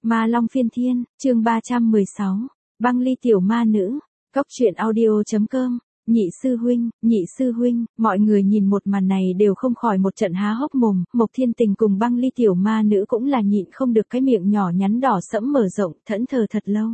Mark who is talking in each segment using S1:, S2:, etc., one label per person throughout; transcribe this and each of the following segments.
S1: Ma Long Phiên Thiên, chương 316. Băng ly tiểu ma nữ. Cốc truyện audio.com. Nhị sư huynh, mọi người nhìn một màn này đều không khỏi một trận há hốc mồm, Mộc Thiên Tình cùng băng ly tiểu ma nữ cũng là nhịn không được cái miệng nhỏ nhắn đỏ sẫm mở rộng, thẫn thờ thật lâu.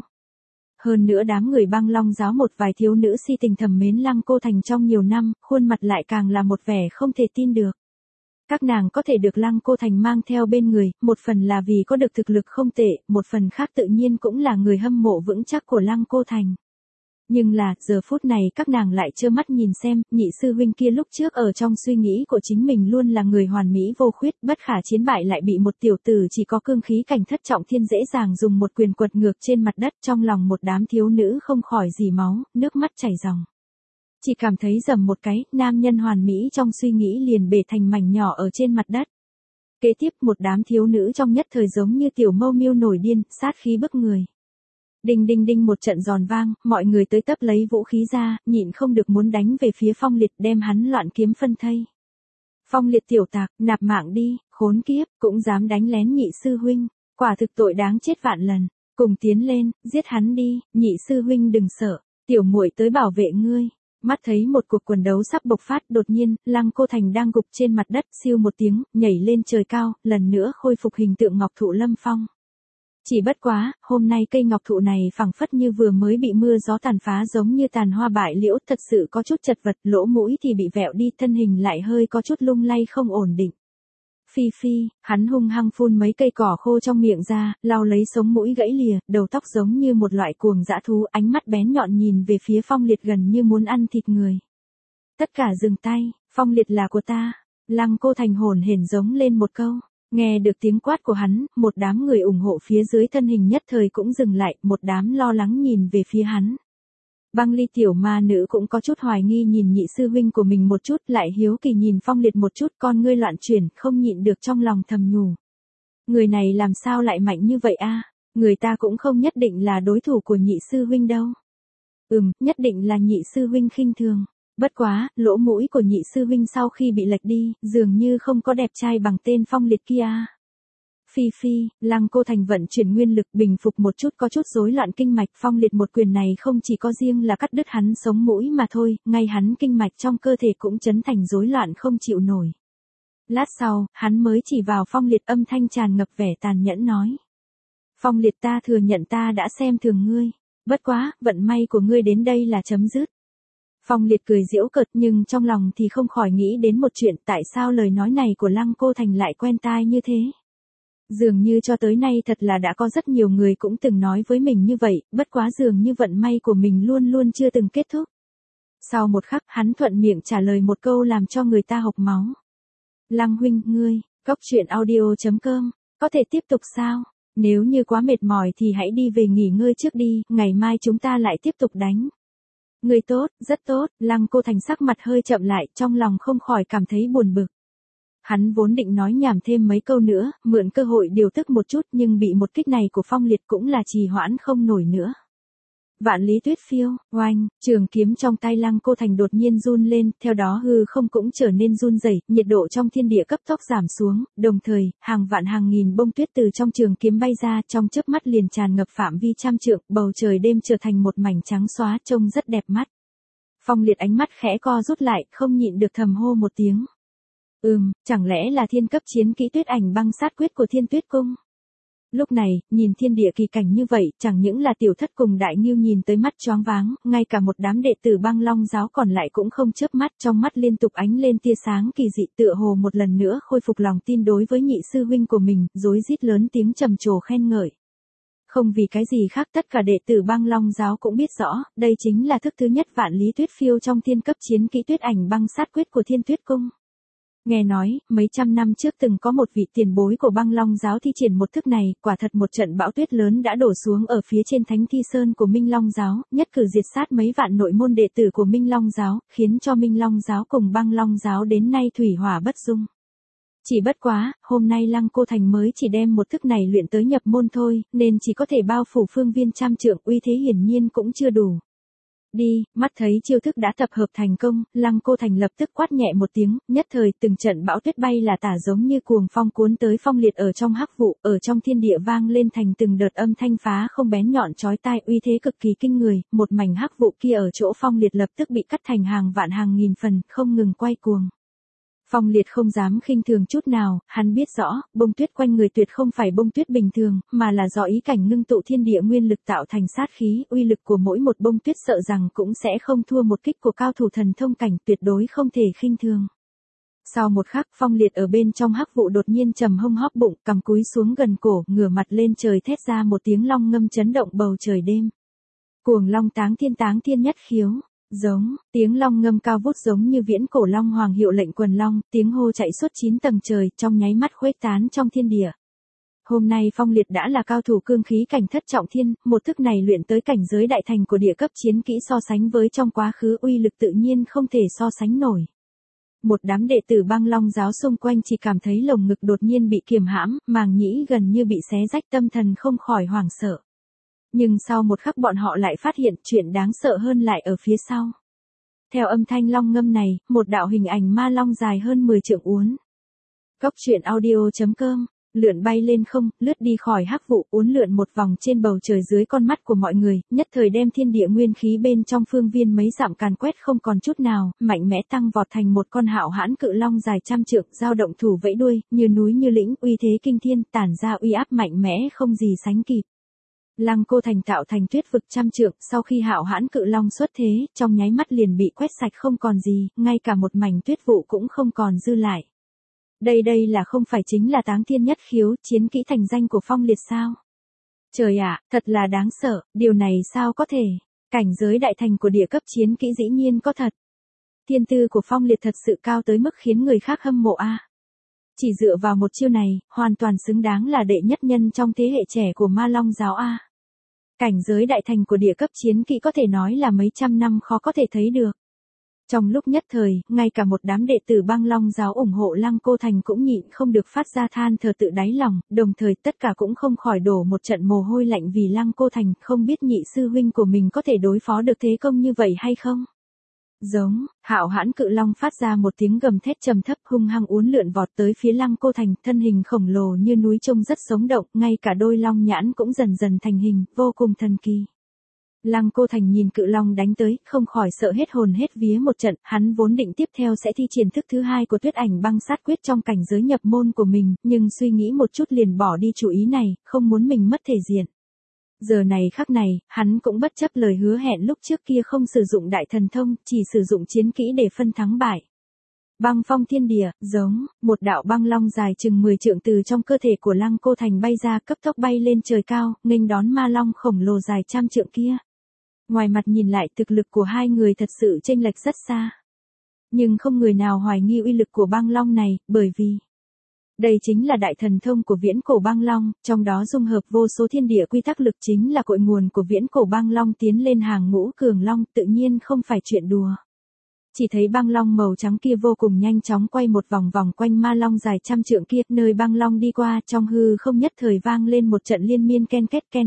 S1: Hơn nữa đám người Băng Long giáo một vài thiếu nữ si tình thầm mến Lăng Cô Thành trong nhiều năm, khuôn mặt lại càng là một vẻ không thể tin được. Các nàng có thể được Lăng Cô Thành mang theo bên người, một phần là vì có được thực lực không tệ, một phần khác tự nhiên cũng là người hâm mộ vững chắc của Lăng Cô Thành. Nhưng là, giờ phút này các nàng lại trơ mắt nhìn xem, nhị sư huynh kia lúc trước ở trong suy nghĩ của chính mình luôn là người hoàn mỹ vô khuyết, bất khả chiến bại lại bị một tiểu tử chỉ có cương khí cảnh thất trọng thiên dễ dàng dùng một quyền quật ngược trên mặt đất, trong lòng một đám thiếu nữ không khỏi rỉ máu, nước mắt chảy ròng. Chỉ cảm thấy rầm một cái, nam nhân hoàn mỹ trong suy nghĩ liền bể thành mảnh nhỏ ở trên mặt đất. Kế tiếp một đám thiếu nữ trong nhất thời giống như tiểu mâu miêu nổi điên, sát khí bức người. Đinh đinh đinh một trận giòn vang, mọi người tới tấp lấy vũ khí ra, nhịn không được muốn đánh về phía Phong Liệt đem hắn loạn kiếm phân thây. Phong Liệt tiểu tạc, nạp mạng đi, khốn kiếp, cũng dám đánh lén nhị sư huynh, quả thực tội đáng chết vạn lần, cùng tiến lên, giết hắn đi, nhị sư huynh đừng sợ, tiểu muội tới bảo vệ ngươi. Mắt thấy một cuộc quần đấu sắp bộc phát, đột nhiên, Lăng Cô Thành đang gục trên mặt đất, siêu một tiếng, nhảy lên trời cao, lần nữa khôi phục hình tượng ngọc thụ lâm phong. Chỉ bất quá, hôm nay cây ngọc thụ này phẳng phất như vừa mới bị mưa gió tàn phá giống như tàn hoa bại liễu, thật sự có chút chật vật, lỗ mũi thì bị vẹo đi, thân hình lại hơi có chút lung lay không ổn định. Phi phi, hắn hung hăng phun mấy cây cỏ khô trong miệng ra, lau lấy sống mũi gãy lìa, đầu tóc giống như một loại cuồng dã thú, ánh mắt bén nhọn nhìn về phía Phong Liệt gần như muốn ăn thịt người. Tất cả dừng tay, Phong Liệt là của ta. Lăng Cô Thành hồn hển giống lên một câu. Nghe được tiếng quát của hắn, một đám người ủng hộ phía dưới thân hình nhất thời cũng dừng lại, một đám lo lắng nhìn về phía hắn. Băng ly tiểu ma nữ cũng có chút hoài nghi nhìn nhị sư huynh của mình một chút, lại hiếu kỳ nhìn Phong Liệt một chút, con ngươi loạn chuyển, không nhịn được trong lòng thầm nhủ. Người này làm sao lại mạnh như vậy a? Người ta cũng không nhất định là đối thủ của nhị sư huynh đâu. Nhất định là nhị sư huynh khinh thường. Bất quá, lỗ mũi của nhị sư huynh sau khi bị lệch đi, dường như không có đẹp trai bằng tên Phong Liệt kia. Phi phi, Lăng Cô Thành vận chuyển nguyên lực bình phục một chút có chút rối loạn kinh mạch, Phong Liệt một quyền này không chỉ có riêng là cắt đứt hắn sống mũi mà thôi, ngay hắn kinh mạch trong cơ thể cũng chấn thành rối loạn không chịu nổi. Lát sau, hắn mới chỉ vào Phong Liệt, âm thanh tràn ngập vẻ tàn nhẫn nói. Phong Liệt, ta thừa nhận ta đã xem thường ngươi. Bất quá, vận may của ngươi đến đây là chấm dứt. Phong Liệt cười giễu cợt nhưng trong lòng thì không khỏi nghĩ đến một chuyện, tại sao lời nói này của Lăng Cô Thành lại quen tai như thế. Dường như cho tới nay thật là đã có rất nhiều người cũng từng nói với mình như vậy, bất quá dường như vận may của mình luôn luôn chưa từng kết thúc. Sau một khắc hắn thuận miệng trả lời một câu làm cho người ta hộc máu. Lăng huynh, ngươi, Cốc truyện audio.com, có thể tiếp tục sao? Nếu như quá mệt mỏi thì hãy đi về nghỉ ngơi trước đi, ngày mai chúng ta lại tiếp tục đánh. Người tốt, rất tốt, Lăng Cô Thành sắc mặt hơi chậm lại, trong lòng không khỏi cảm thấy buồn bực. Hắn vốn định nói nhảm thêm mấy câu nữa, mượn cơ hội điều tức một chút nhưng bị một kích này của Phong Liệt cũng là trì hoãn không nổi nữa. Vạn lý tuyết phiêu, oanh, trường kiếm trong tay Lăng Cô Thành đột nhiên run lên, theo đó hư không cũng trở nên run rẩy, nhiệt độ trong thiên địa cấp tốc giảm xuống, đồng thời, hàng vạn hàng nghìn bông tuyết từ trong trường kiếm bay ra, trong chớp mắt liền tràn ngập phạm vi trăm trượng, bầu trời đêm trở thành một mảnh trắng xóa, trông rất đẹp mắt. Phong Liệt ánh mắt khẽ co rút lại, không nhịn được thầm hô một tiếng. Chẳng lẽ là thiên cấp chiến kỹ Tuyết Ảnh Băng Sát Quyết của Thiên Tuyết Cung? Lúc này, nhìn thiên địa kỳ cảnh như vậy, chẳng những là tiểu thất cùng đại nghiêu nhìn tới mắt choáng váng, ngay cả một đám đệ tử Băng Long giáo còn lại cũng không chớp mắt, trong mắt liên tục ánh lên tia sáng kỳ dị, tựa hồ một lần nữa khôi phục lòng tin đối với nhị sư huynh của mình, rối rít lớn tiếng trầm trồ khen ngợi. Không vì cái gì khác, tất cả đệ tử Băng Long giáo cũng biết rõ, đây chính là thức thứ nhất vạn lý tuyết phiêu trong thiên cấp chiến kỹ Tuyết Ảnh Băng Sát Quyết của Thiên Tuyết Cung. Nghe nói, mấy trăm năm trước từng có một vị tiền bối của Băng Long giáo thi triển một thức này, quả thật một trận bão tuyết lớn đã đổ xuống ở phía trên Thánh Thi Sơn của Minh Long giáo, nhất cử diệt sát mấy vạn nội môn đệ tử của Minh Long giáo, khiến cho Minh Long giáo cùng Băng Long giáo đến nay thủy hỏa bất dung. Chỉ bất quá, hôm nay Lăng Cô Thành mới chỉ đem một thức này luyện tới nhập môn thôi, nên chỉ có thể bao phủ phương viên trăm trượng, uy thế hiển nhiên cũng chưa đủ. Đi, mắt thấy chiêu thức đã tập hợp thành công, Lăng Cô Thành lập tức quát nhẹ một tiếng, nhất thời từng trận bão tuyết bay là tả giống như cuồng phong cuốn tới phong liệt ở trong hắc vụ, ở trong thiên địa vang lên thành từng đợt âm thanh phá không bén nhọn chói tai, uy thế cực kỳ kinh người, một mảnh hắc vụ kia ở chỗ phong liệt lập tức bị cắt thành hàng vạn hàng nghìn phần, không ngừng quay cuồng. Phong liệt không dám khinh thường chút nào, hắn biết rõ, bông tuyết quanh người tuyệt không phải bông tuyết bình thường, mà là do ý cảnh ngưng tụ thiên địa nguyên lực tạo thành sát khí, uy lực của mỗi một bông tuyết sợ rằng cũng sẽ không thua một kích của cao thủ thần thông cảnh, tuyệt đối không thể khinh thường. Sau một khắc, phong liệt ở bên trong hắc vụ đột nhiên trầm hông hóp bụng, cằm cúi xuống gần cổ, ngửa mặt lên trời thét ra một tiếng long ngâm chấn động bầu trời đêm. Cuồng long táng thiên nhất khiếu. Giống, tiếng long ngâm cao vút giống như viễn cổ long hoàng hiệu lệnh quần long, tiếng hô chạy suốt 9 tầng trời, trong nháy mắt khuếch tán trong thiên địa. Hôm nay Phong Liệt đã là cao thủ cương khí cảnh thất trọng thiên, một thức này luyện tới cảnh giới đại thành của địa cấp chiến kỹ so sánh với trong quá khứ uy lực tự nhiên không thể so sánh nổi. Một đám đệ tử Băng Long giáo xung quanh chỉ cảm thấy lồng ngực đột nhiên bị kiềm hãm, màng nhĩ gần như bị xé rách, tâm thần không khỏi hoảng sợ. Nhưng sau một khắc bọn họ lại phát hiện chuyện đáng sợ hơn lại ở phía sau. Theo âm thanh long ngâm này, một đạo hình ảnh ma long dài hơn 10 trượng uốn. Cốc truyện audio.com, lượn bay lên không, lướt đi khỏi hắc vụ, uốn lượn một vòng trên bầu trời dưới con mắt của mọi người, nhất thời đem thiên địa nguyên khí bên trong phương viên mấy dặm càn quét không còn chút nào, mạnh mẽ tăng vọt thành một con hạo hãn cự long dài trăm trượng, dao động thủ vẫy đuôi, như núi như lĩnh, uy thế kinh thiên, tản ra uy áp mạnh mẽ không gì sánh kịp. Lăng Cô Thành tạo thành tuyết vực trăm trượng, sau khi hạo hãn cự long xuất thế, trong nháy mắt liền bị quét sạch không còn gì, ngay cả một mảnh tuyết vụ cũng không còn dư lại. Đây là không phải chính là táng thiên nhất khiếu, chiến kỹ thành danh của Phong Liệt sao? Trời ạ, thật là đáng sợ, điều này sao có thể? Cảnh giới đại thành của địa cấp chiến kỹ dĩ nhiên có thật. Thiên tư của Phong Liệt thật sự cao tới mức khiến người khác hâm mộ a. Chỉ dựa vào một chiêu này, hoàn toàn xứng đáng là đệ nhất nhân trong thế hệ trẻ của Ma Long giáo a. Cảnh giới đại thành của địa cấp chiến kỹ có thể nói là mấy trăm năm khó có thể thấy được. Trong lúc nhất thời, ngay cả một đám đệ tử Băng Long giáo ủng hộ Lăng Cô Thành cũng nhịn không được phát ra than thở tự đáy lòng, đồng thời tất cả cũng không khỏi đổ một trận mồ hôi lạnh vì Lăng Cô Thành không biết nhị sư huynh của mình có thể đối phó được thế công như vậy hay không. Giống, hạo hãn cự long phát ra một tiếng gầm thét trầm thấp hung hăng uốn lượn vọt tới phía Lăng Cô Thành, thân hình khổng lồ như núi trông rất sống động, ngay cả đôi long nhãn cũng dần dần thành hình, vô cùng thần kỳ. Lăng Cô Thành nhìn cự long đánh tới, không khỏi sợ hết hồn hết vía một trận, hắn vốn định tiếp theo sẽ thi triển thức thứ hai của Tuyết Ảnh Băng Sát Quyết trong cảnh giới nhập môn của mình, nhưng suy nghĩ một chút liền bỏ đi chủ ý này, không muốn mình mất thể diện. Giờ này khắc này, hắn cũng bất chấp lời hứa hẹn lúc trước kia không sử dụng đại thần thông, chỉ sử dụng chiến kỹ để phân thắng bại. Băng phong thiên địa, giống, một đạo băng long dài chừng 10 trượng từ trong cơ thể của Lăng Cô Thành bay ra, cấp tốc bay lên trời cao, nghênh đón ma long khổng lồ dài trăm trượng kia. Ngoài mặt nhìn lại thực lực của hai người thật sự chênh lệch rất xa. Nhưng không người nào hoài nghi uy lực của băng long này, bởi vì đây chính là đại thần thông của viễn cổ băng long, trong đó dung hợp vô số thiên địa quy tắc lực chính là cội nguồn của viễn cổ băng long tiến lên hàng ngũ cường long, tự nhiên không phải chuyện đùa. Chỉ thấy băng long màu trắng kia vô cùng nhanh chóng quay một vòng vòng quanh ma long dài trăm trượng kia, nơi băng long đi qua trong hư không nhất thời vang lên một trận liên miên ken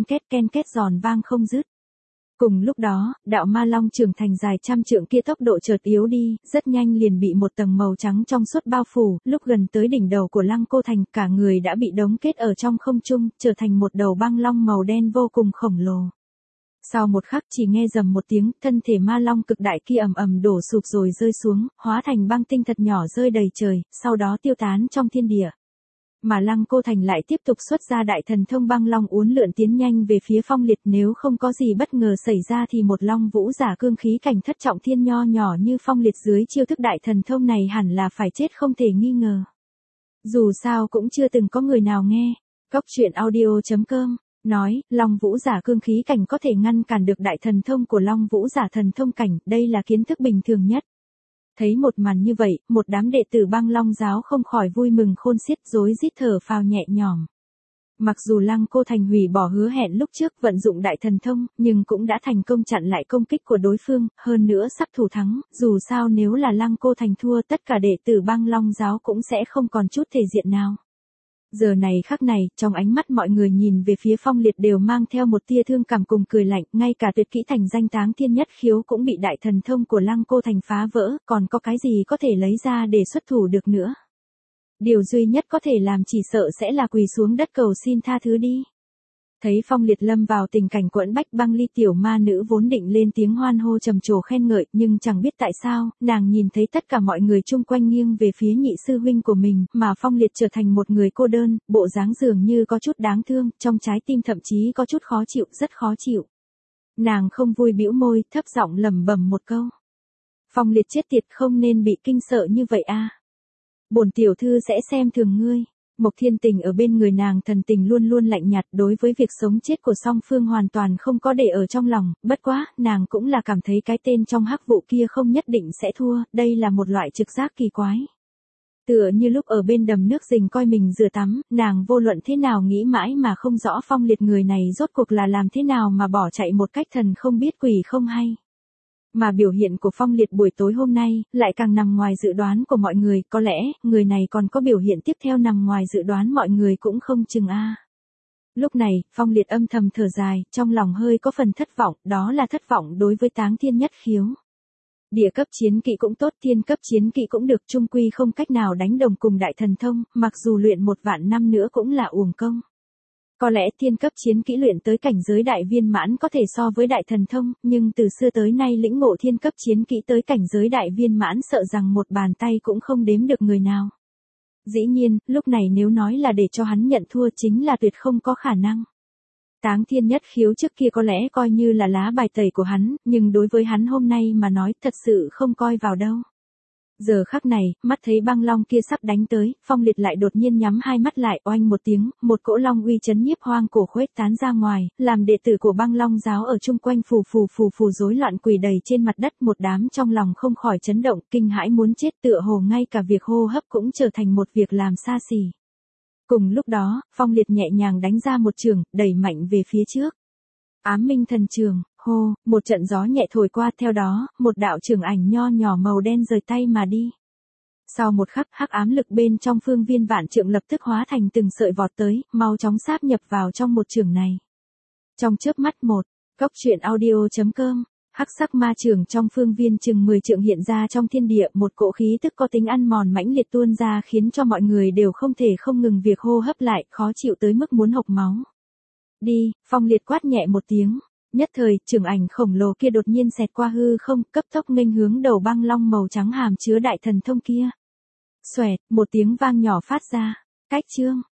S1: két giòn vang không dứt. Cùng lúc đó, đạo ma long trưởng thành dài trăm trượng kia tốc độ chợt yếu đi, rất nhanh liền bị một tầng màu trắng trong suốt bao phủ, lúc gần tới đỉnh đầu của Lăng Cô Thành, cả người đã bị đóng kết ở trong không trung, trở thành một đầu băng long màu đen vô cùng khổng lồ. Sau một khắc chỉ nghe rầm một tiếng, thân thể ma long cực đại kia ầm ầm đổ sụp rồi rơi xuống, hóa thành băng tinh thật nhỏ rơi đầy trời, sau đó tiêu tán trong thiên địa. Mà Lăng Cô Thành lại tiếp tục xuất ra đại thần thông băng long uốn lượn tiến nhanh về phía Phong Liệt, nếu không có gì bất ngờ xảy ra thì một long vũ giả cương khí cảnh thất trọng thiên nho nhỏ như Phong Liệt dưới chiêu thức đại thần thông này hẳn là phải chết không thể nghi ngờ. Dù sao cũng chưa từng có người nào nghe. Cốc truyện audio.com nói, long vũ giả cương khí cảnh có thể ngăn cản được đại thần thông của long vũ giả thần thông cảnh, đây là kiến thức bình thường nhất. Thấy một màn như vậy, một đám đệ tử Băng Long giáo không khỏi vui mừng khôn xiết, rối rít thở phào nhẹ nhõm. Mặc dù Lăng Cô Thành hủy bỏ hứa hẹn lúc trước vận dụng đại thần thông, nhưng cũng đã thành công chặn lại công kích của đối phương, hơn nữa sắp thủ thắng, dù sao nếu là Lăng Cô Thành thua tất cả đệ tử Băng Long giáo cũng sẽ không còn chút thể diện nào. Giờ này khắc này, trong ánh mắt mọi người nhìn về phía Phong Liệt đều mang theo một tia thương cảm cùng cười lạnh, ngay cả tuyệt kỹ thành danh Táng Thiên Nhất Khiếu cũng bị đại thần thông của Lăng Cô Thành phá vỡ, còn có cái gì có thể lấy ra để xuất thủ được nữa. Điều duy nhất có thể làm chỉ sợ sẽ là quỳ xuống đất cầu xin tha thứ đi. Thấy Phong Liệt lâm vào tình cảnh quẫn bách, Băng Ly tiểu ma nữ vốn định lên tiếng hoan hô trầm trồ khen ngợi, nhưng chẳng biết tại sao, nàng nhìn thấy tất cả mọi người chung quanh nghiêng về phía nhị sư huynh của mình, mà Phong Liệt trở thành một người cô đơn, bộ dáng dường như có chút đáng thương, trong trái tim thậm chí có chút khó chịu, rất khó chịu. Nàng không vui bĩu môi, thấp giọng lẩm bẩm một câu. Phong Liệt chết tiệt, không nên bị kinh sợ như vậy a. Bổn tiểu thư sẽ xem thường ngươi. Mộc Thiên Tình ở bên người nàng thần tình luôn luôn lạnh nhạt, đối với việc sống chết của song phương hoàn toàn không có để ở trong lòng, bất quá, nàng cũng là cảm thấy cái tên trong hắc vụ kia không nhất định sẽ thua, đây là một loại trực giác kỳ quái. Tựa như lúc ở bên đầm nước Dình coi mình rửa tắm, nàng vô luận thế nào nghĩ mãi mà không rõ Phong Liệt người này rốt cuộc là làm thế nào mà bỏ chạy một cách thần không biết quỷ không hay. Mà biểu hiện của Phong Liệt buổi tối hôm nay, lại càng nằm ngoài dự đoán của mọi người, có lẽ, người này còn có biểu hiện tiếp theo nằm ngoài dự đoán mọi người cũng không chừng a. Lúc này, Phong Liệt âm thầm thở dài, trong lòng hơi có phần thất vọng, đó là thất vọng đối với Táng Thiên Nhất Khiếu. Địa cấp chiến kỵ cũng tốt, thiên cấp chiến kỵ cũng được, chung quy không cách nào đánh đồng cùng đại thần thông, mặc dù luyện 1.000 năm nữa cũng là uổng công. Có lẽ thiên cấp chiến kỹ luyện tới cảnh giới đại viên mãn có thể so với đại thần thông, nhưng từ xưa tới nay lĩnh ngộ thiên cấp chiến kỹ tới cảnh giới đại viên mãn sợ rằng một bàn tay cũng không đếm được người nào. Dĩ nhiên, lúc này nếu nói là để cho hắn nhận thua chính là tuyệt không có khả năng. Táng Thiên Nhất Khiếu trước kia có lẽ coi như là lá bài tẩy của hắn, nhưng đối với hắn hôm nay mà nói thật sự không coi vào đâu. Giờ khắc này, mắt thấy băng long kia sắp đánh tới, Phong Liệt lại đột nhiên nhắm hai mắt lại, oanh một tiếng, một cỗ long uy chấn nhiếp hoang cổ khuếch tán ra ngoài, làm đệ tử của băng long giáo ở chung quanh phù rối loạn quỳ đầy trên mặt đất, một đám trong lòng không khỏi chấn động, kinh hãi muốn chết, tựa hồ ngay cả việc hô hấp cũng trở thành một việc làm xa xỉ. Cùng lúc đó, Phong Liệt nhẹ nhàng đánh ra một trường, đẩy mạnh về phía trước. Ám Minh Thần Trường, hô, một trận gió nhẹ thổi qua, theo đó, một đạo trường ảnh nho nhỏ màu đen rời tay mà đi. Sau một khắc, hắc ám lực bên trong phương viên vạn trượng lập tức hóa thành từng sợi vọt tới, mau chóng sáp nhập vào trong một trường này. Trong chớp mắt một, Cốc Truyện Audio.com, hắc sắc ma trường trong phương viên chừng 10 trượng hiện ra trong thiên địa, một cỗ khí tức có tính ăn mòn mãnh liệt tuôn ra khiến cho mọi người đều không thể không ngừng việc hô hấp lại, khó chịu tới mức muốn hộc máu. Đi, Phong Liệt quát nhẹ một tiếng. Nhất thời, trường ảnh khổng lồ kia đột nhiên xẹt qua hư không, cấp tốc nghênh hướng đầu băng long màu trắng hàm chứa đại thần thông kia. Xoẹt, một tiếng vang nhỏ phát ra. Cách chương.